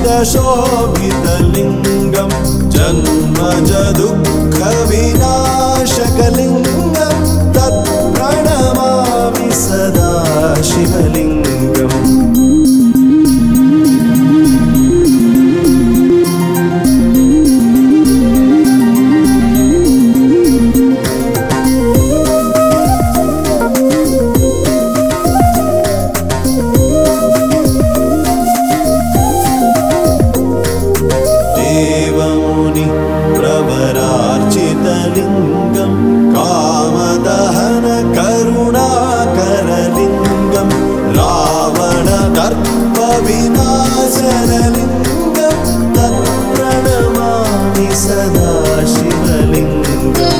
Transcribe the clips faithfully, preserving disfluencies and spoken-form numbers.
शोभितलिङ्गं जन्मज दुःखविनाशकलिङ्गं तत् प्रणमामि सदा शिवलिङ्गम्। प्रवरार्चितलिङ्गं कामदहन करुणाकरलिङ्गं रावणदर्पविनाशनलिङ्गं तत् प्रणमामि सदा शिवलिङ्गम्।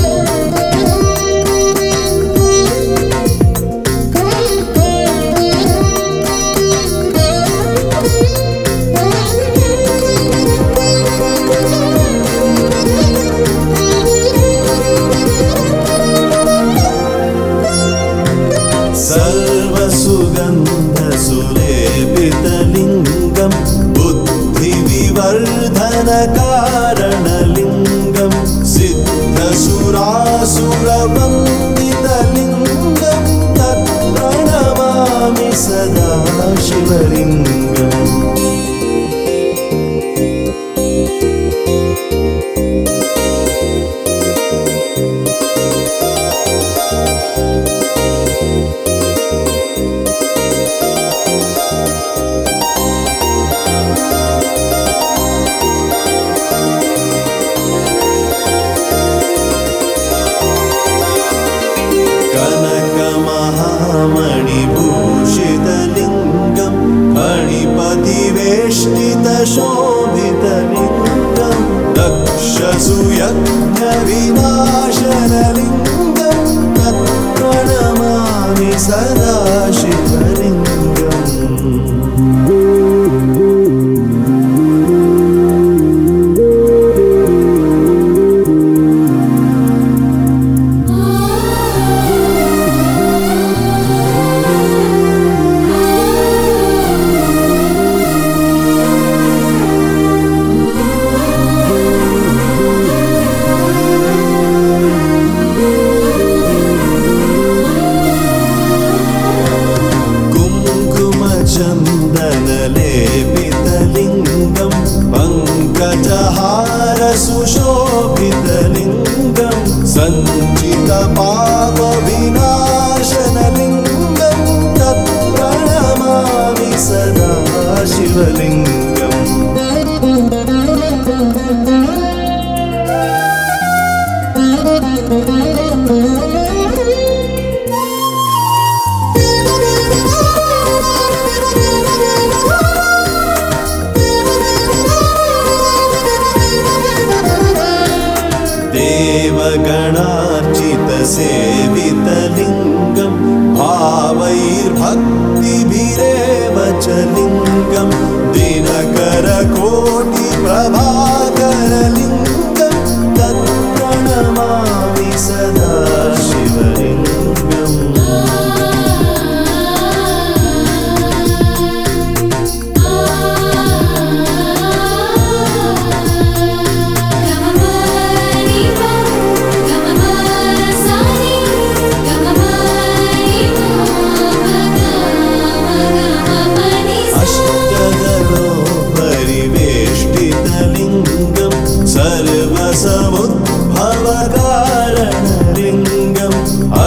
सर्वसुगन्धसुलेपितलिङ्गं बुद्धिविवर्धनकारणलिङ्गं सिद्धसुरासुरवन्दितलिङ्गं तत् प्रणमामि सदा शिवलिङ्गम्। कनकमहामणिभूषितलिङ्गं फणिपतिवेष्टितशोभितलिङ्गं दक्षसुयज्ञविनाशनलिङ्गं तत् प्रणमामि सदा शिवलिङ्गम्। चन्दनलेपितलिङ्गं पङ्कजहारसुशोभितलिङ्गं सञ्चितपापविनाशनलिङ्गं तत् प्रणमामि सदा शिवलिङ्गम्। देवगणार्चितसेवितलिङ्गं भावैर्भक्तिभिरेव च लिङ्गं दिनकरकोटिप्रभाकरलिङ्गं तत् प्रणमामि सदा शिवलिङ्गम्। सर्वसमुद्भवकारणलिङ्गम्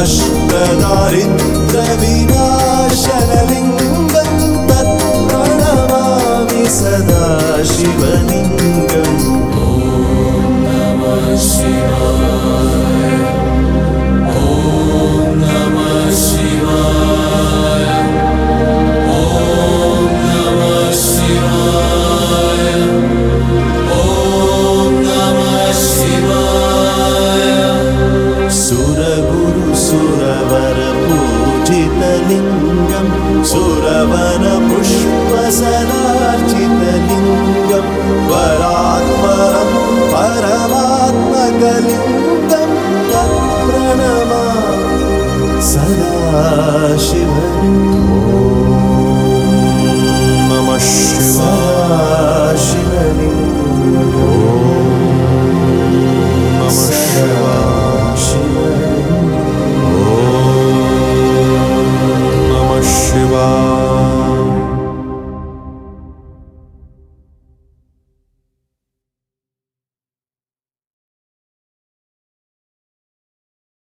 अष्टदारिद्र्यविनाशनलिङ्गं तत् प्रणमामि सदा शिवलिङ्गम्। ॐ नमः शिवाय, ॐ नमः शिवाय, ॐ नमः शिवाय, ॐ नमः शिवाय। सुरगुरुसुरवरपूजितलिङ्गं सुरवनपुष्पसरार्चितलिङ्गं परात्परं परमात्मकलिङ्गं तत् प्रणमामि सदा शिवलिङ्गम्। ॐ नमः शिवाय।